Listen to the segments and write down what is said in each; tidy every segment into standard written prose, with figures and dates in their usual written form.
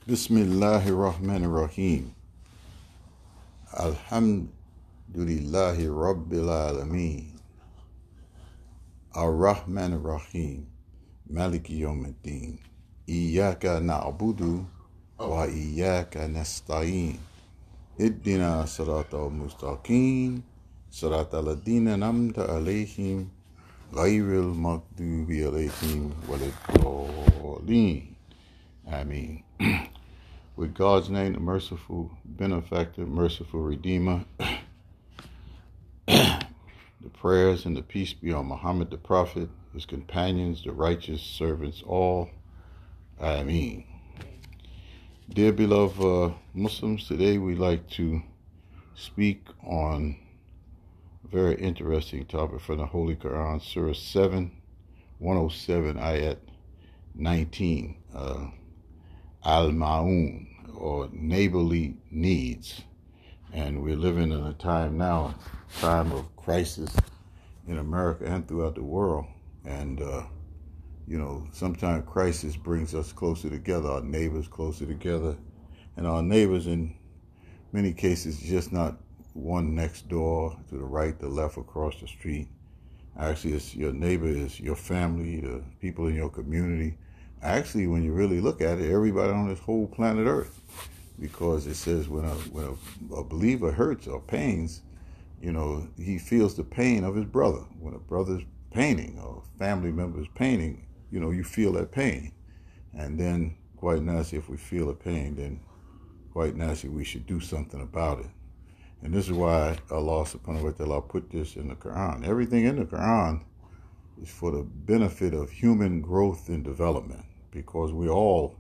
Bismillahirrahmanirrahim. Alhamdulillahi Rabbil Alameen. Ar-Rahman Ar-Rahim. Maliki Yawmiddin. Iyaka na'budu wa iyaka nasta'in. Iddina siratal mustaqim. Siratal ladina namta alayhim. Ghayril maghdubi alayhim waliddallin. Ameen. With God's name, the merciful benefactor, merciful redeemer, the prayers and the peace be on Muhammad the Prophet, his companions, the righteous servants, all. Ameen. Dear beloved Muslims, today we'd like to speak on a very interesting topic from the Holy Quran, Surah 7, 107, Ayat 19. Al-Ma'un, or neighborly needs. And we're living in a time now, time of crisis in America and throughout the world. And, sometimes crisis brings us closer together, our neighbors closer together. And our neighbors, in many cases, just not one next door, to the right, the left, across the street. Actually, it's your neighbor, is your family, the people in your community. Actually, when you really look at it, everybody on this whole planet Earth, because it says when a believer hurts or pains, he feels the pain of his brother. When a brother's paining or a family member's paining, you feel that pain. And then, quite naturally, if we feel the pain, then quite naturally we should do something about it. And this is why Allah subhanahu wa ta'ala put this in the Quran. Everything in the Quran is for the benefit of human growth and development, because we all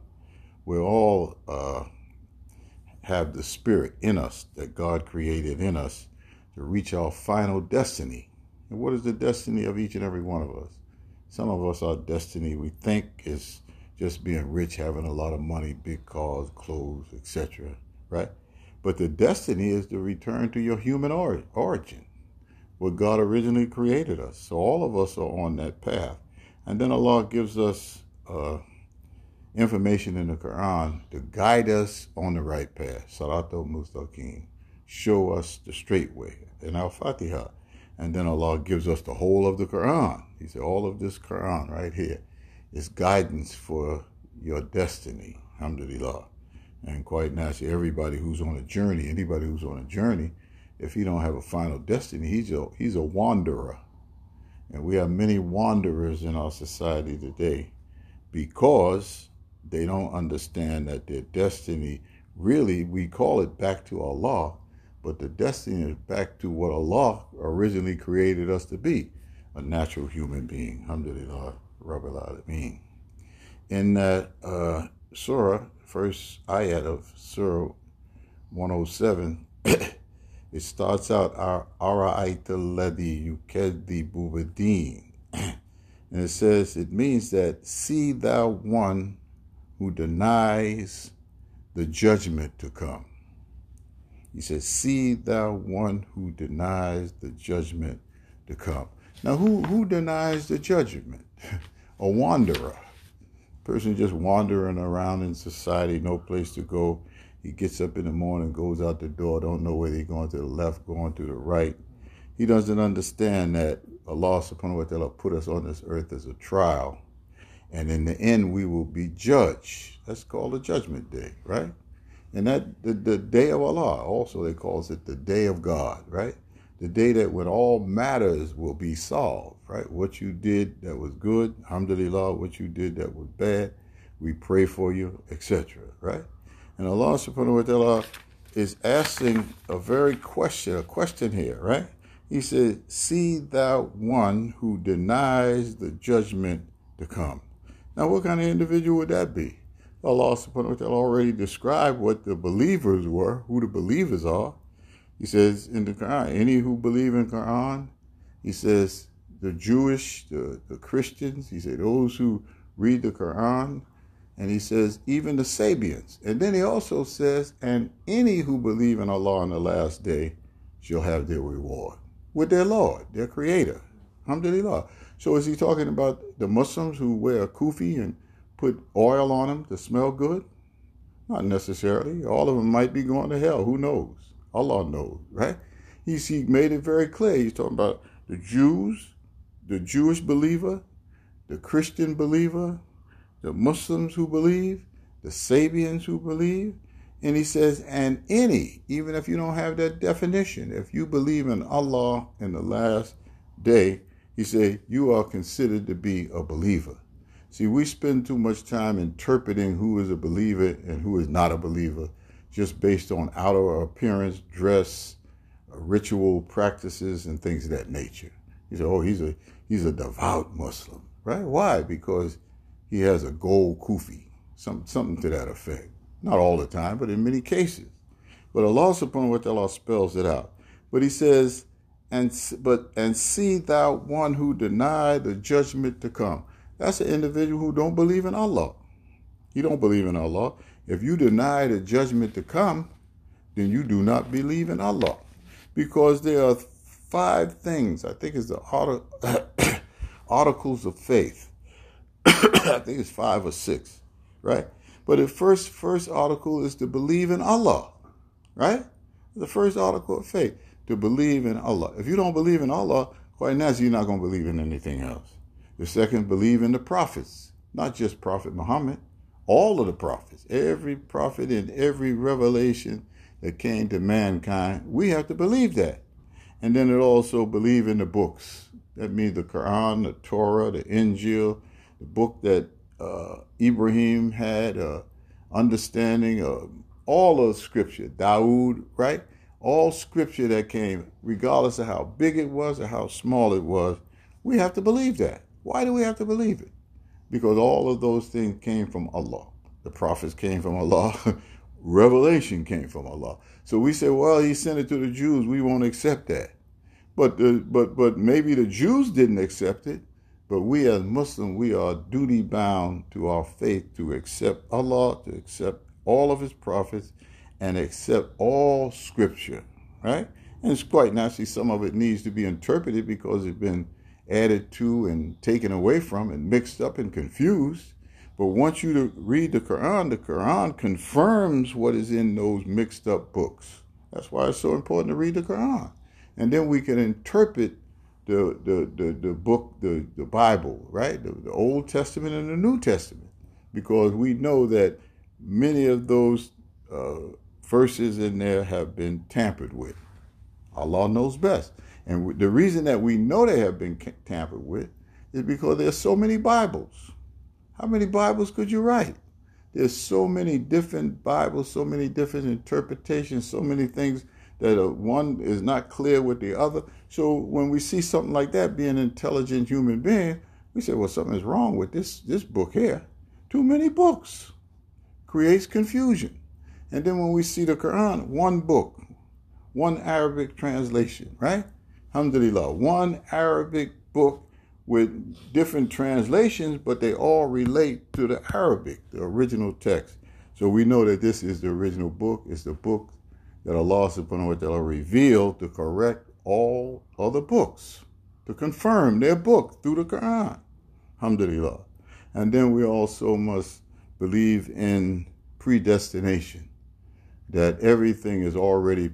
have the spirit in us that God created in us to reach our final destiny. And what is the destiny of each and every one of us? Some of us, our destiny, we think, is just being rich, having a lot of money, big cars, clothes, etc., right? But the destiny is to return to your human origin, where God originally created us. So all of us are on that path. And then Allah gives us information in the Quran to guide us on the right path. Siratal Mustaqim. Show us the straight way. In Al-Fatiha. And then Allah gives us the whole of the Quran. He said, all of this Quran right here is guidance for your destiny. Alhamdulillah. And quite naturally, everybody who's on a journey, anybody who's on a journey, if he don't have a final destiny, he's a wanderer. And we have many wanderers in our society today because they don't understand that their destiny, really, we call it back to Allah, but the destiny is back to what Allah originally created us to be, a natural human being. Alhamdulillah, Rabbil Alameen. In that surah, first ayat of Surah 107, it starts out, Ara'ayta alladhi yukadhibu bid-din. And it says, it means that, see thou one who denies the judgment to come. He says, see thou one who denies the judgment to come. Now, who denies the judgment? A wanderer. Person just wandering around in society, no place to go. He gets up in the morning, goes out the door, don't know whether he's going to the left, going to the right. He doesn't understand that Allah subhanahu wa ta'ala put us on this earth as a trial. And in the end, we will be judged. That's called the judgment day, right? And that the day of Allah, also they calls it the day of God, right? The day that when all matters will be solved, right? What you did that was good, alhamdulillah, what you did that was bad, we pray for you, etc., right? And Allah subhanahu wa ta'ala is asking a question here, right? He said, see thou one who denies the judgment to come. Now, what kind of individual would that be? Allah subhanahu wa ta'ala already described what the believers were, who the believers are. He says in the Quran, any who believe in Quran, he says the Jewish, the Christians, he said those who read the Quran, and he says even the Sabians. And then he also says, and any who believe in Allah on the last day shall have their reward with their Lord, their Creator. Alhamdulillah. So is he talking about the Muslims who wear a kufi and put oil on them to smell good? Not necessarily. All of them might be going to hell. Who knows? Allah knows, right? He made it very clear. He's talking about the Jews, the Jewish believer, the Christian believer, the Muslims who believe, the Sabians who believe. And he says, and any, even if you don't have that definition, if you believe in Allah in the last day, he said, you are considered to be a believer. See, we spend too much time interpreting who is a believer and who is not a believer just based on outer appearance, dress, ritual practices, and things of that nature. He said, oh, he's a devout Muslim, right? Why? Because he has a gold kufi, something to that effect. Not all the time, but in many cases. But Allah subhanahu wa ta'ala spells it out. But he says, and see thou one who denied the judgment to come. That's an individual who don't believe in Allah. He don't believe in Allah. If you deny the judgment to come, then you do not believe in Allah. Because there are 5 things, I think it's the articles of faith. I think it's 5 or 6, right? But the first article is to believe in Allah, right? The first article of faith, to believe in Allah. If you don't believe in Allah, quite naturally, you're not going to believe in anything else. The second, believe in the prophets, not just Prophet Muhammad, all of the prophets, every prophet and every revelation that came to mankind. We have to believe that. And then it also believe in the books. That means the Quran, the Torah, the Injil, the book that Ibrahim had, understanding of all of scripture, Dawood, right? All scripture that came, regardless of how big it was or how small it was, we have to believe that. Why do we have to believe it? Because all of those things came from Allah. The prophets came from Allah. Revelation came from Allah. So we say, well, he sent it to the Jews. We won't accept that. But maybe the Jews didn't accept it. But we as Muslims, we are duty bound to our faith to accept Allah, to accept all of his prophets, and accept all scripture, right? And it's quite naturally some of it needs to be interpreted because it's been added to and taken away from and mixed up and confused. But once you read the Quran confirms what is in those mixed up books. That's why it's so important to read the Quran. And then we can interpret the book, the Bible, right? The Old Testament and the New Testament. Because we know that many of those verses in there have been tampered with. Allah knows best. And the reason that we know they have been tampered with is because there's so many Bibles. How many Bibles could you write? There's so many different Bibles, so many different interpretations, so many things that one is not clear with the other. So when we see something like that, being an intelligent human being, we say, well, something is wrong with this book here. Too many books creates confusion. And then when we see the Quran, one book, one Arabic translation, right? Alhamdulillah, one Arabic book with different translations, but they all relate to the Arabic, the original text. So we know that this is the original book. It's the book that Allah subhanahu wa ta'ala revealed to correct all other books, to confirm their book through the Quran. Alhamdulillah. And then we also must believe in predestination, that everything is already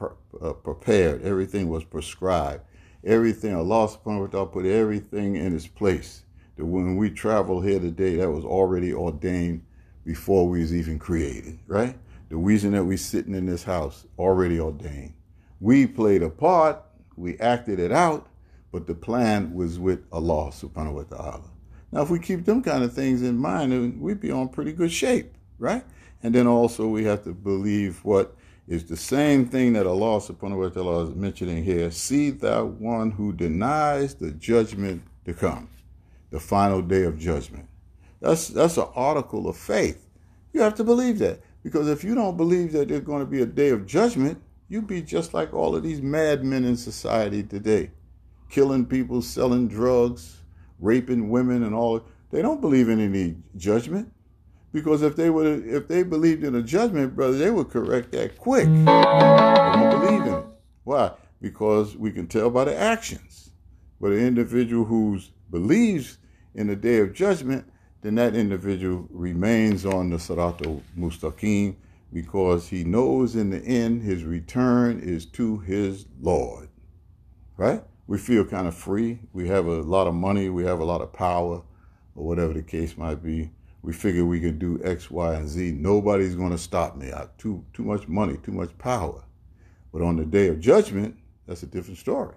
prepared, everything was prescribed. Everything, Allah subhanahu wa ta'ala put everything in its place. That when we travel here today, that was already ordained before we was even created, right? The reason that we sitting in this house, already ordained. We played a part, we acted it out, but the plan was with Allah subhanahu wa ta'ala. Now, if we keep them kind of things in mind, then we'd be on pretty good shape, right? And then also we have to believe what is the same thing that Allah subhanahu wa ta'ala is mentioning here. See thou one who denies the judgment to come, the final day of judgment. That's an article of faith. You have to believe that. Because if you don't believe that there's going to be a day of judgment, you'd be just like all of these madmen in society today. Killing people, selling drugs, raping women and all. They don't believe in any judgment. Because if they believed in a judgment, brother, they would correct that quick. They don't believe in it. Why? Because we can tell by the actions. But an individual who believes in the day of judgment, then that individual remains on the Siratul Mustaqim, because he knows in the end his return is to his Lord, right? We feel kind of free. We have a lot of money. We have a lot of power, or whatever the case might be. We figure we can do X, Y, and Z. Nobody's going to stop me. I have too much money, too much power. But on the day of judgment, that's a different story.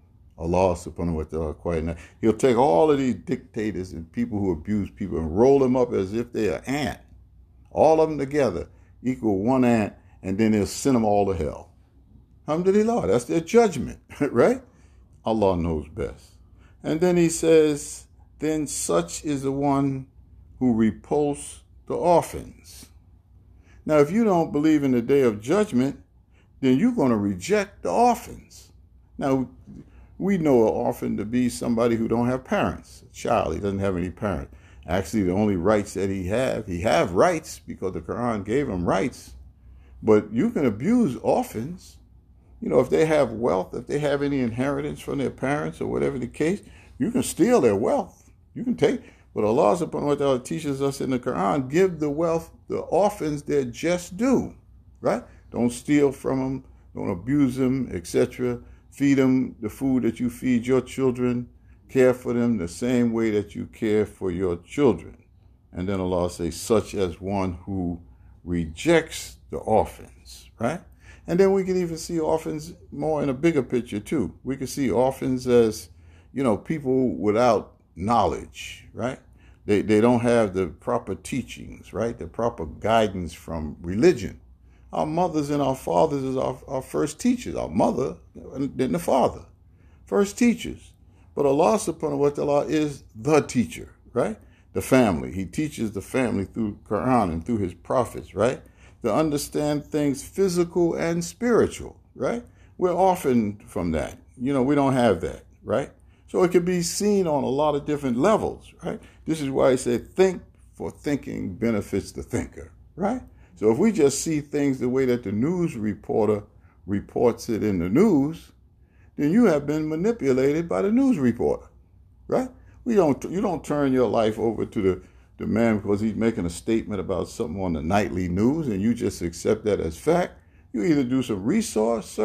Allah subhanahu wa ta'ala quite now. He'll take all of these dictators and people who abuse people and roll them up as if they're an ant. All of them together equal one ant, and then he'll send them all to hell. Alhamdulillah, that's their judgment, right? Allah knows best. And then he says, then such is the one who repulse the orphans. Now, if you don't believe in the day of judgment, then you're going to reject the orphans. Now, we know an orphan to be somebody who don't have parents, a child. He doesn't have any parents. Actually, the only rights that he have rights because the Quran gave him rights. But you can abuse orphans. You know, if they have wealth, if they have any inheritance from their parents or whatever the case, you can steal their wealth. You can take. But Allah subhanahu wa ta'ala teaches us in the Quran, give the orphans their just due, right? Don't steal from them. Don't abuse them, etc. Feed them the food that you feed your children. Care for them the same way that you care for your children. And then Allah says, such as one who rejects the orphans, right? And then we can even see orphans more in a bigger picture too. We can see orphans as, you know, people without knowledge, right? They don't have the proper teachings, right? The proper guidance from religion. Our mothers and our fathers is our first teachers. Our mother and then the father. First teachers. But Allah subhanahu wa ta'ala is the teacher, right? The family. He teaches the family through Quran and through his prophets, right? To understand things physical and spiritual, right? We're orphaned from that. You know, we don't have that, right? So it can be seen on a lot of different levels, right? This is why he said, think, for thinking benefits the thinker, right? So if we just see things the way that the news reporter reports it in the news, then you have been manipulated by the news reporter, right? You don't turn your life over to the man because he's making a statement about something on the nightly news and you just accept that as fact. You either do some research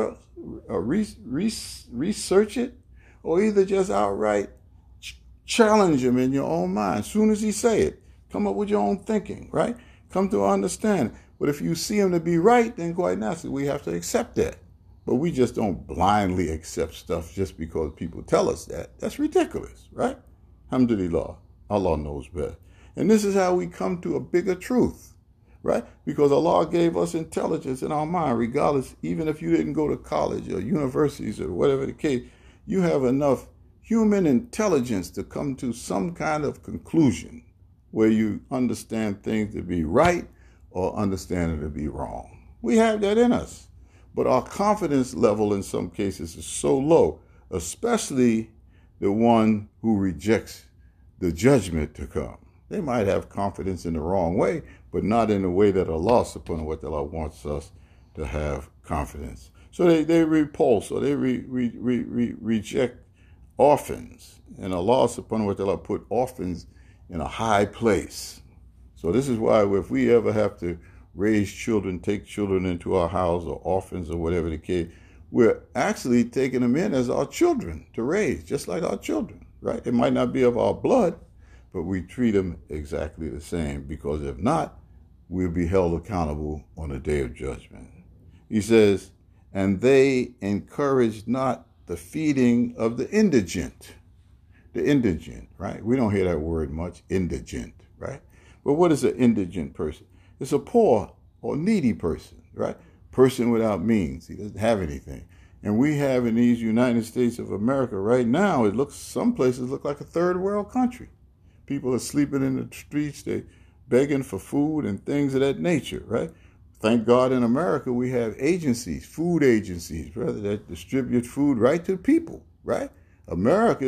it, or either just outright challenge him in your own mind. As soon as he say it, come up with your own thinking, right? Come to understand. But if you see him to be right, then quite naturally we have to accept that. But we just don't blindly accept stuff just because people tell us that. That's ridiculous, right? Alhamdulillah, Allah knows best. And this is how we come to a bigger truth, right? Because Allah gave us intelligence in our mind, regardless, even if you didn't go to college or universities or whatever the case, you have enough human intelligence to come to some kind of conclusion where you understand things to be right or understand it to be wrong. We have that in us. But our confidence level in some cases is so low, especially the one who rejects the judgment to come. They might have confidence in the wrong way, but not in the way that Allah subhanahu wa ta'ala wants us to have confidence. So they repulse or they reject orphans. And Allah subhanahu wa ta'ala put orphans in a high place. So this is why if we ever have to raise children, take children into our house or orphans or whatever the case, we're actually taking them in as our children to raise, just like our children, right? It might not be of our blood, but we treat them exactly the same, because if not, we'll be held accountable on the day of judgment. He says, and they encourage not the feeding of the indigent. The indigent, right? We don't hear that word much, indigent, right? But what is an indigent person? It's a poor or needy person, right? Person without means. He doesn't have anything. And we have in these United States of America right now, some places look like a third world country. People are sleeping in the streets, they begging for food and things of that nature, right? Thank God in America we have agencies, food agencies, rather, that distribute food right to people, right? America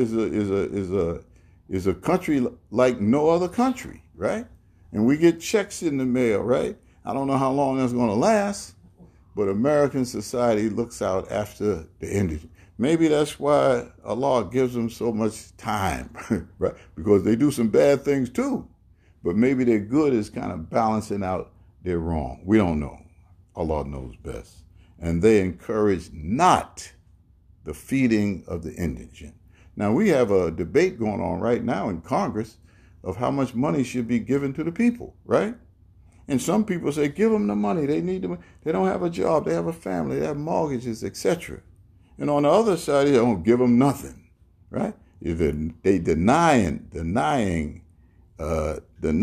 is a country like no other country, right? And we get checks in the mail, right? I don't know how long that's going to last, but American society looks out after the indigent. Maybe that's why Allah gives them so much time, right? Because they do some bad things too. but maybe their good is kind of balancing out their wrong. We don't know. Allah knows best. And they encourage not the feeding of the indigent. Now, we have a debate going on right now in Congress of how much money should be given to the people, right? And some people say, give them the money. They need the money. They don't have a job. They have a family. They have mortgages, etc. And on the other side, they don't give them nothing, right? They denying the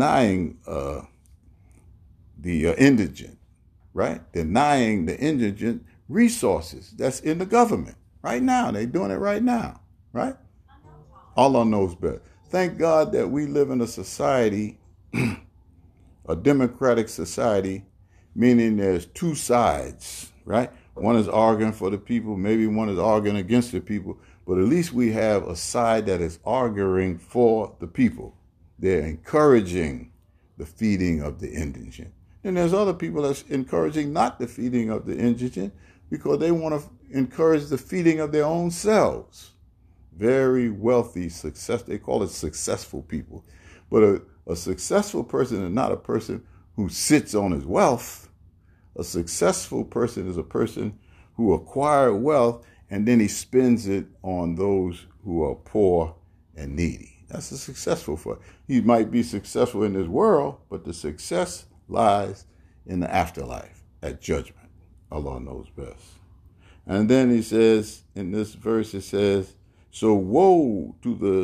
indigent, right? Denying the indigent resources that's in the government right now. They're doing it right now, right? Allah knows better. Thank God that we live in a society, a democratic society, meaning there's two sides, right? One is arguing for the people, maybe one is arguing against the people, but at least we have a side that is arguing for the people. They're encouraging the feeding of the indigent. And there's other people that's encouraging not the feeding of the indigent because they want to encourage the feeding of their own selves. Very wealthy, they call it successful people. But a successful person is not a person who sits on his wealth. A successful person is a person who acquired wealth and then he spends it on those who are poor and needy. That's a successful one. He might be successful in this world, but the success lies in the afterlife at judgment. Allah knows best. And then he says, in this verse, it says, so woe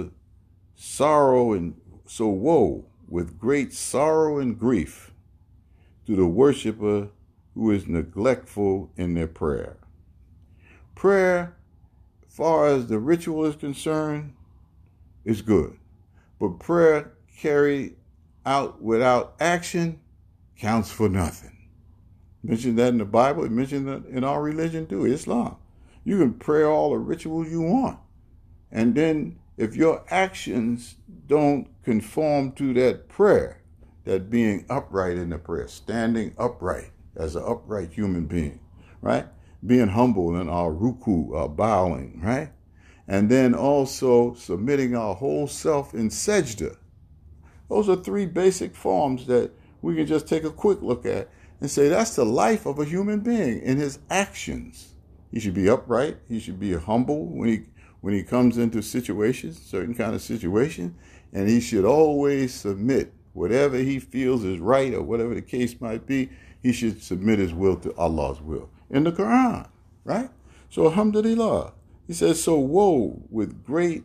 with great sorrow and grief to the worshiper who is neglectful in their prayer. Prayer, as far as the ritual is concerned, is good. But prayer carried out without action counts for nothing. Mentioned that in the Bible. It mentioned that in our religion too, Islam. You can pray all the rituals you want. And then if your actions don't conform to that prayer, that being upright in the prayer, standing upright as an upright human being, right? Being humble in our ruku, our bowing, right? And then also submitting our whole self in sajda. Those are three basic forms that we can just take a quick look at and say that's the life of a human being in his actions. He should be upright. He should be humble when he comes into situations, certain kind of situation, and he should always submit whatever he feels is right or whatever the case might be. He should submit his will to Allah's will in the Quran, right? So alhamdulillah, he says, so woe with great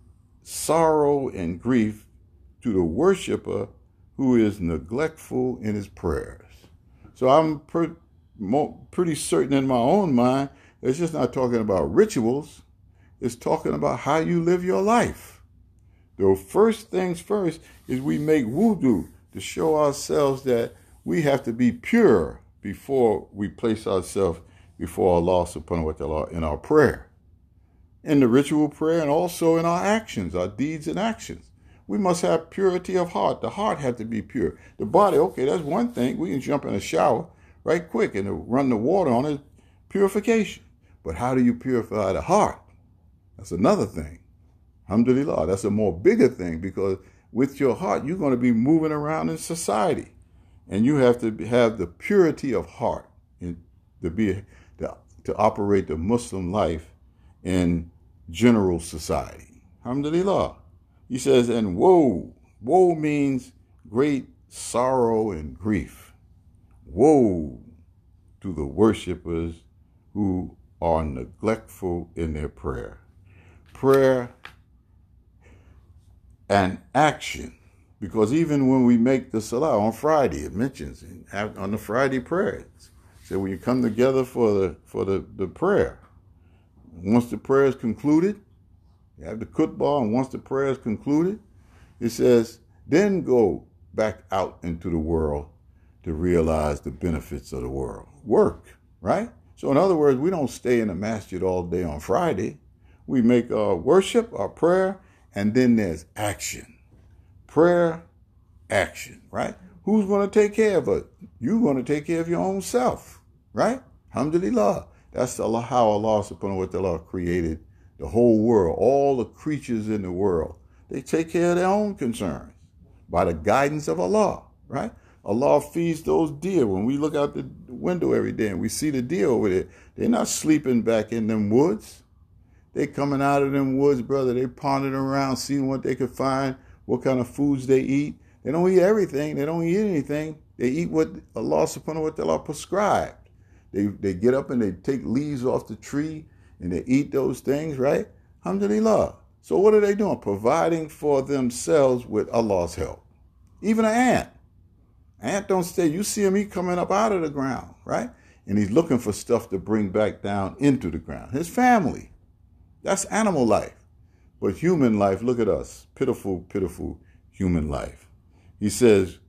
sorrow and grief to the worshiper who is neglectful in his prayers. So I'm pretty certain in my own mind, it's just not talking about rituals. It's talking about how you live your life. The first things first is we make wudu to show ourselves that we have to be pure before we place ourselves before Allah subhanahu wa ta'ala in our prayer. In the ritual prayer and also in our actions, our deeds and actions. We must have purity of heart. The heart has to be pure. The body, okay, that's one thing. We can jump in a shower right quick and run the water on it, purification. But how do you purify the heart? That's another thing. Alhamdulillah, that's a more bigger thing because with your heart, you're going to be moving around in society. And you have to have the purity of heart to operate the Muslim life in general society. Alhamdulillah. He says, and woe. Woe means great sorrow and grief. Woe to the worshipers who are neglectful in their prayer. Prayer and action. Because even when we make the salah on Friday, it mentions on the Friday prayers. So when you come together for the prayer, once the prayer is concluded, you have the khutbah, and once the prayer is concluded, it says, then go back out into the world to realize the benefits of the world. Work, right? So in other words, we don't stay in the masjid all day on Friday. We make our worship, our prayer, and then there's action. Prayer, action, right? Who's going to take care of it? You're going to take care of your own self, right? Alhamdulillah. That's how Allah subhanahu wa ta'ala created the whole world, all the creatures in the world. They take care of their own concerns. by the guidance of Allah, right? Allah feeds those deer. When we look out the window every day and we see the deer over there, they're not sleeping back in them woods. They coming out of them woods, brother. They pondering around, seeing what they could find, what kind of foods they eat. They don't eat everything. They don't eat anything. They eat what Allah subhanahu wa ta'ala prescribed. They get up and they take leaves off the tree and they eat those things, right? Alhamdulillah. So what are they doing? Providing for themselves with Allah's help. Even an ant. Ant don't stay. You see him, he coming up out of the ground, right? And he's looking for stuff to bring back down into the ground. His family. That's animal life. But human life, look at us. Pitiful, pitiful human life. He says,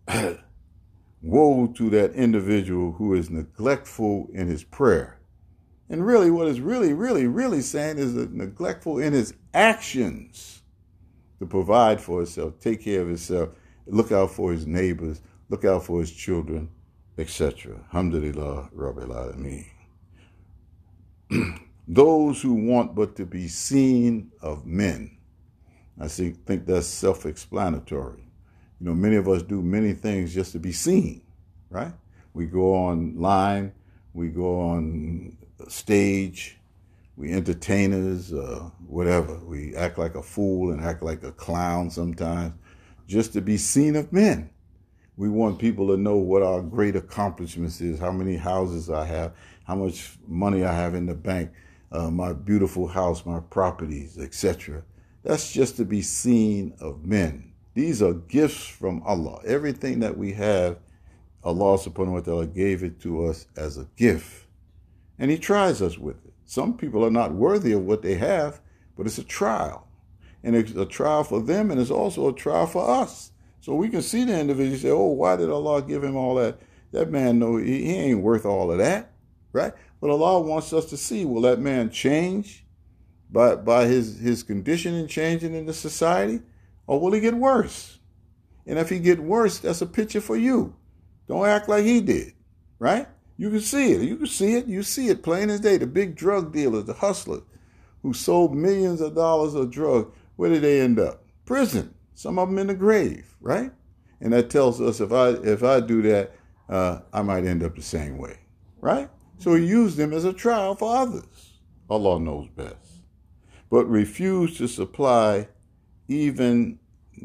woe to that individual who is neglectful in his prayer. And really, what is really saying is that neglectful in his actions to provide for himself, take care of himself, look out for his neighbors, look out for his children, etc. Alhamdulillah, Rabbil Alameen. Those who want but to be seen of men. I think that's self-explanatory. You know, many of us do many things just to be seen, right? We go online, we go on stage, we entertainers, whatever. We act like a fool and act like a clown sometimes just to be seen of men. We want people to know what our great accomplishments is, how many houses I have, how much money I have in the bank, my beautiful house, my properties, etc. That's just to be seen of men. These are gifts from Allah. Everything that we have, Allah subhanahu wa ta'ala gave it to us as a gift. And he tries us with it. Some people are not worthy of what they have, but it's a trial. And it's a trial for them, and it's also a trial for us. So we can see the individual say, oh, why did Allah give him all that? That man, no, he ain't worth all of that, right? But Allah wants us to see, will that man change by his condition changing in the society? Or will he get worse? And if he get worse, that's a picture for you. Don't act like he did, right? You can see it. You can see it. You see it plain as day. The big drug dealers, the hustlers who sold millions of dollars of drugs, where did they end up? Prison. Some of them in the grave, right? And that tells us if I do that, I might end up the same way, right? So he used them as a trial for others. Allah knows best. But refused to supply even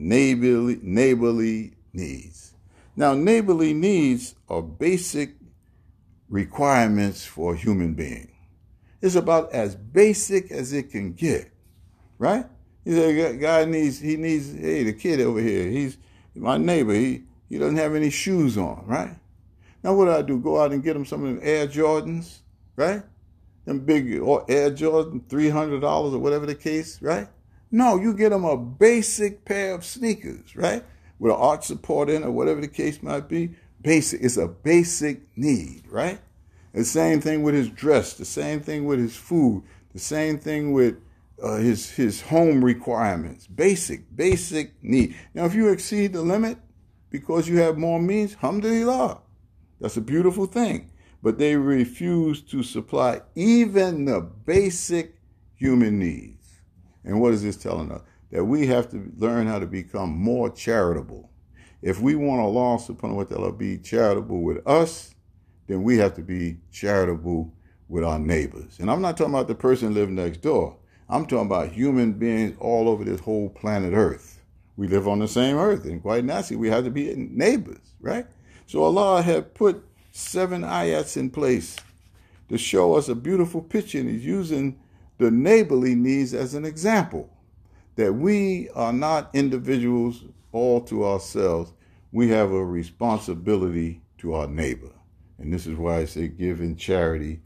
neighborly needs. Now, neighborly needs are basic requirements for a human being. It's about as basic as it can get, right? He said, guy needs, hey, the kid over here, he's my neighbor, he doesn't have any shoes on, right? Now what do I do? Go out and get him some of them Air Jordans, right? Them big Air Jordan, $300 or whatever the case, right? No, you get him a basic pair of sneakers, right? With an arch support in or whatever the case might be. Basic, it's a basic need, right? The same thing with his dress, the same thing with his food, the same thing with his home requirements. Basic need. Now, if you exceed the limit because you have more means, alhamdulillah, that's a beautiful thing. But they refuse to supply even the basic human needs. And what is this telling us? That we have to learn how to become more charitable. If we want Allah subhanahu wa ta'ala be charitable with us, then we have to be charitable with our neighbors. And I'm not talking about the person living next door. I'm talking about human beings all over this whole planet Earth. We live on the same earth, and quite naturally, we have to be neighbors, right? So Allah had put 7 ayats in place to show us a beautiful picture, and He's using the neighborly needs as an example, that we are not individuals all to ourselves. We have a responsibility to our neighbor. And this is why I say give in charity,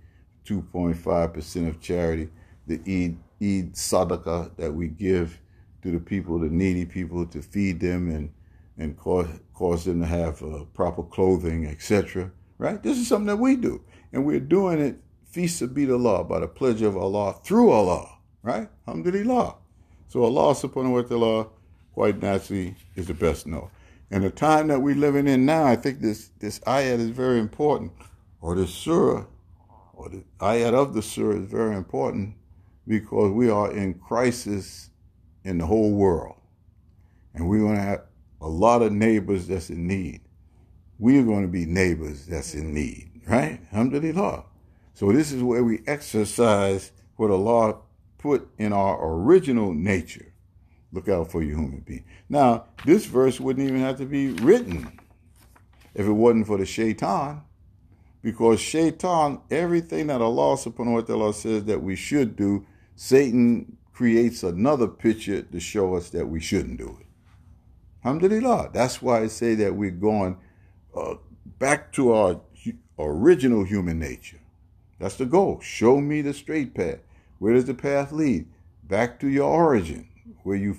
2.5% of charity, the Eid Sadaqah that we give to the people, the needy people, to feed them and cause them to have proper clothing, etc. Right? This is something that we do. And we're doing it fi sabilillah, by the pledge of Allah, through Allah. Right? Alhamdulillah. So Allah subhanahu wa ta'ala, quite naturally, is the best known. And the time that we're living in now, I think this ayat is very important. Or this surah, or the ayat of the surah is very important, because we are in crisis in the whole world. And we want to a lot of neighbors that's in need. We're going to be neighbors that's in need, right? Alhamdulillah. So this is where we exercise what Allah put in our original nature. Look out for your human being. Now, this verse wouldn't even have to be written if it wasn't for the shaitan. Because shaitan, everything that Allah subhanahu wa ta'ala says that we should do, Satan creates another picture to show us that we shouldn't do it. Alhamdulillah. That's why I say that we're going back to our original human nature. That's the goal. Show me the straight path. Where does the path lead? Back to your origin, where you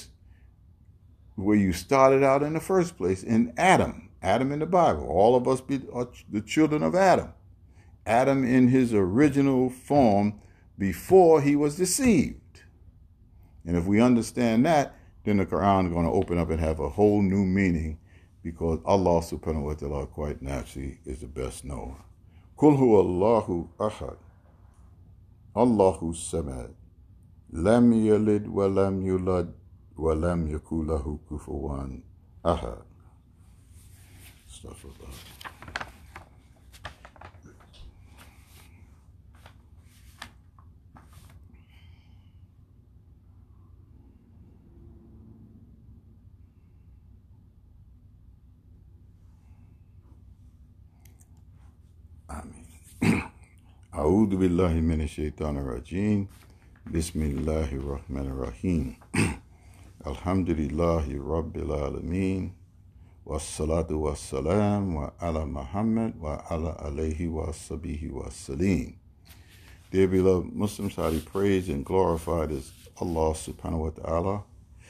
started out in the first place, in Adam. Adam in the Bible. All of us are the children of Adam. Adam in his original form before he was deceived. And if we understand that, then the Quran is going to open up and have a whole new meaning, because Allah subhanahu wa ta'ala quite naturally is the best knower. Kul huwa Allahu ahad, Allahu samad, lam yalid wa lam yulad wa lam yakul lahu kufuwan ahad. Astaghfirullah. أعوذ بالله من الشيطان الرجيم بسم الله الرحمن الرحيم الحمد لله رب العالمين والصلاة والسلام على محمد وعلى آله وصحبه وسلم. Dear beloved Muslims, highly praised and glorified is Allah subhanahu wa ta'ala.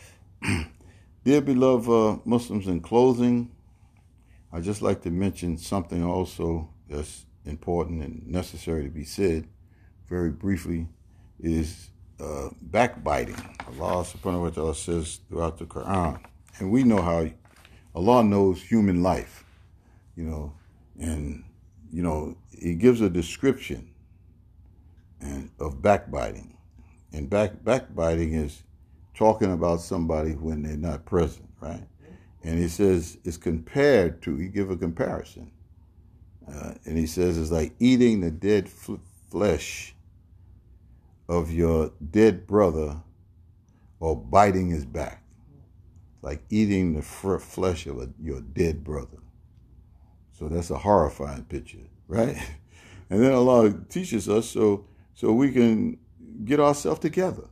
Dear beloved Muslims, in closing, I'd just like to mention something also that's important and necessary to be said very briefly, is backbiting. Allah subhanahu wa ta'ala says throughout the Quran, and we know how Allah knows human life, and He gives a description of backbiting. And backbiting is talking about somebody when they're not present, right? And He says it's compared to, He give a comparison. And He says it's like eating the dead flesh of your dead brother or biting his back. Like eating the flesh of your dead brother. So that's a horrifying picture, right? And then Allah teaches us so we can get ourselves together,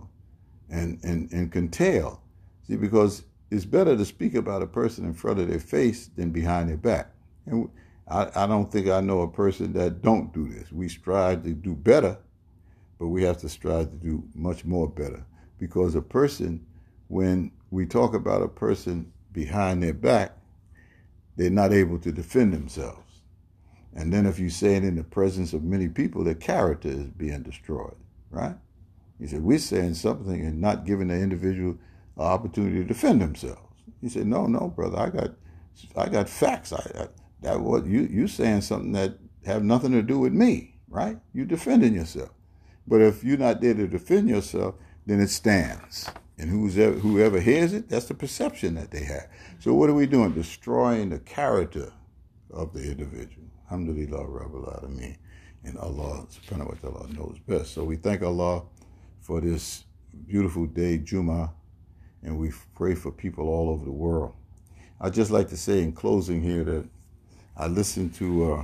and can tell. See, because it's better to speak about a person in front of their face than behind their back. And I don't think I know a person that don't do this. We strive to do better, but we have to strive to do much more better. Because a person, when we talk about a person behind their back, they're not able to defend themselves. And then if you say it in the presence of many people, their character is being destroyed, right? He said, we're saying something and not giving the individual an opportunity to defend themselves. He said, no, brother, I got facts. That what you saying something that have nothing to do with me, right? You defending yourself. But if you're not there to defend yourself, then it stands. And whoever hears it, that's the perception that they have. So what are we doing? Destroying the character of the individual. Alhamdulillah Rabbil Alameen. And Allah subhanahu wa ta'ala knows best. So we thank Allah for this beautiful day, Jummah, and we pray for people all over the world. I'd just like to say in closing here that I listened to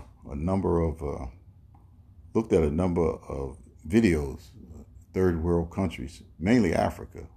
looked at a number of videos, third world countries, mainly Africa,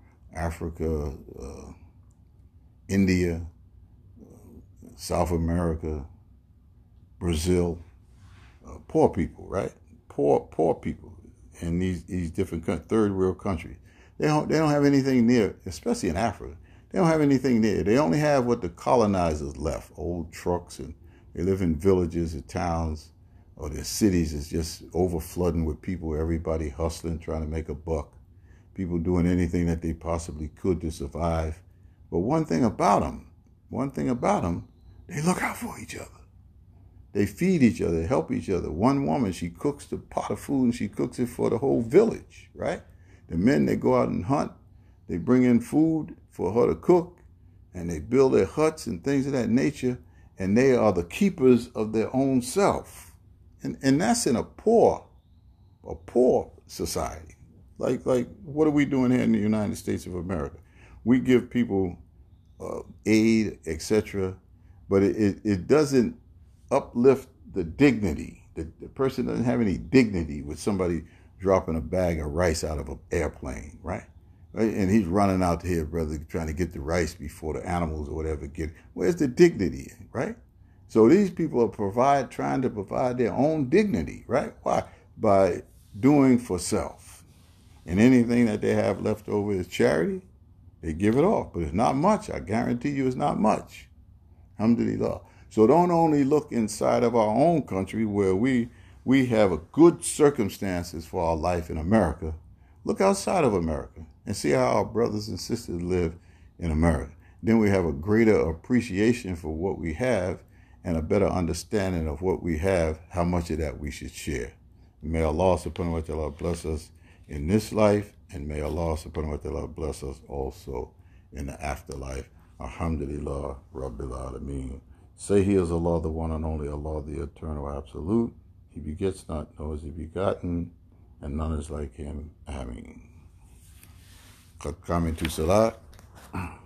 India, South America, Brazil, poor people, right? Poor people in these different third world countries. They don't have anything near, especially in Africa. They don't have anything near. They only have what the colonizers left, old trucks, and they live in villages or towns, or their cities is just overflooding with people, everybody hustling, trying to make a buck, people doing anything that they possibly could to survive. But one thing about them, they look out for each other. They feed each other, help each other. One woman, she cooks the pot of food and she cooks it for the whole village, right? The men, they go out and hunt. They bring in food for her to cook, and they build their huts and things of that nature, and they are the keepers of their own self. And that's in a poor society. Like what are we doing here in the United States of America? We give people aid, etc., but it doesn't uplift the dignity. The person doesn't have any dignity with somebody dropping a bag of rice out of an airplane, right? And he's running out here, brother, trying to get the rice before the animals or whatever get it. Where's the dignity, right? So these people are trying to provide their own dignity, right? Why? By doing for self. And anything that they have left over is charity, they give it off. But it's not much. I guarantee you it's not much. Alhamdulillah. So don't only look inside of our own country where we have a good circumstances for our life in America. Look outside of America and see how our brothers and sisters live in America. Then we have a greater appreciation for what we have and a better understanding of what we have, how much of that we should share. May Allah subhanahu wa ta'ala bless us in this life, and may Allah subhanahu wa ta'ala bless us also in the afterlife. Alhamdulillah Rabbil Alameen. Say He is Allah, the one and only Allah, the eternal absolute. He begets not, nor is He begotten, and none is like Him. Ameen. Qad qamitu salat.